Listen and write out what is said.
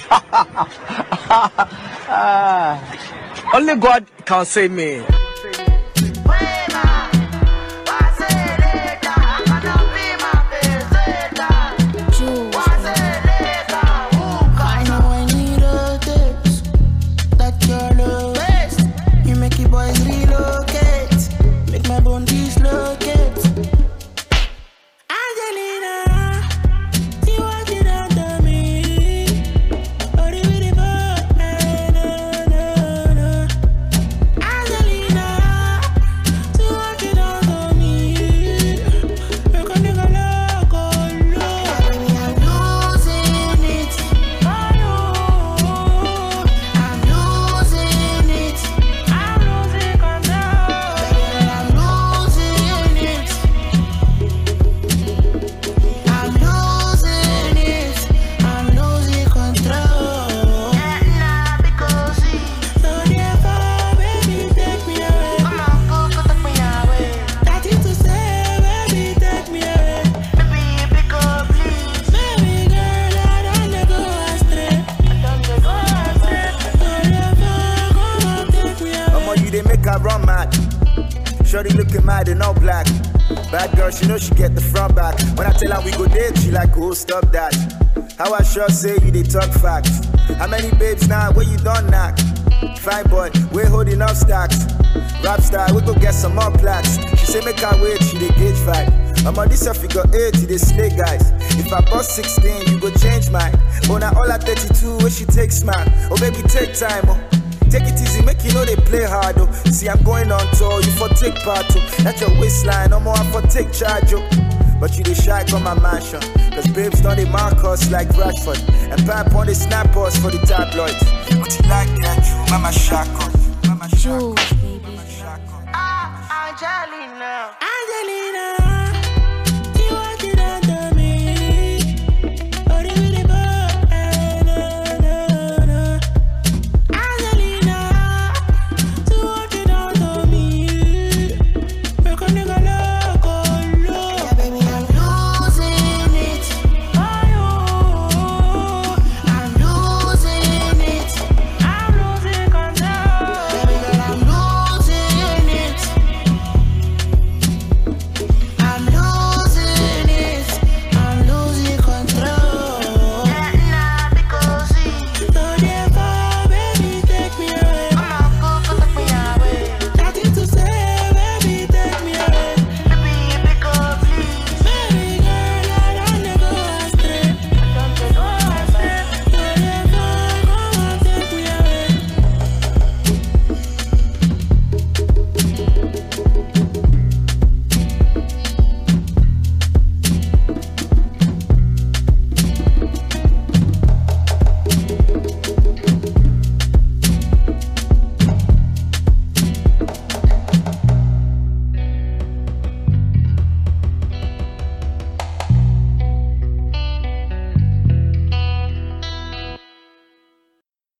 Only God can save me. Run mad. Shorty looking mad in all black. Bad girl, she know she get the front back. When I tell her we go date, she like, oh, stop that. How I sure say you they talk facts. How many babes now, where you done knock? Fine boy, we're holding up stacks. Rap star, we go get some more plaques. She say make her wait, she dey gauge fight. I'm on this figure 8, you dey slay guys. If I bust 16, you go change mine. Oh, now all at 32, where she takes man. Oh baby, take time, oh. Take it easy, make you know they play hard, oh. See, I'm going on tour, you for take part, oh. That's your waistline, no more I for take charge, oh. But you they shy from my mansion. Cause babes don't they mark us like Rashford. And pap on they snap us for the tabloids. But you like that, you mama shako. Mama shako. Jules, baby. Angelina.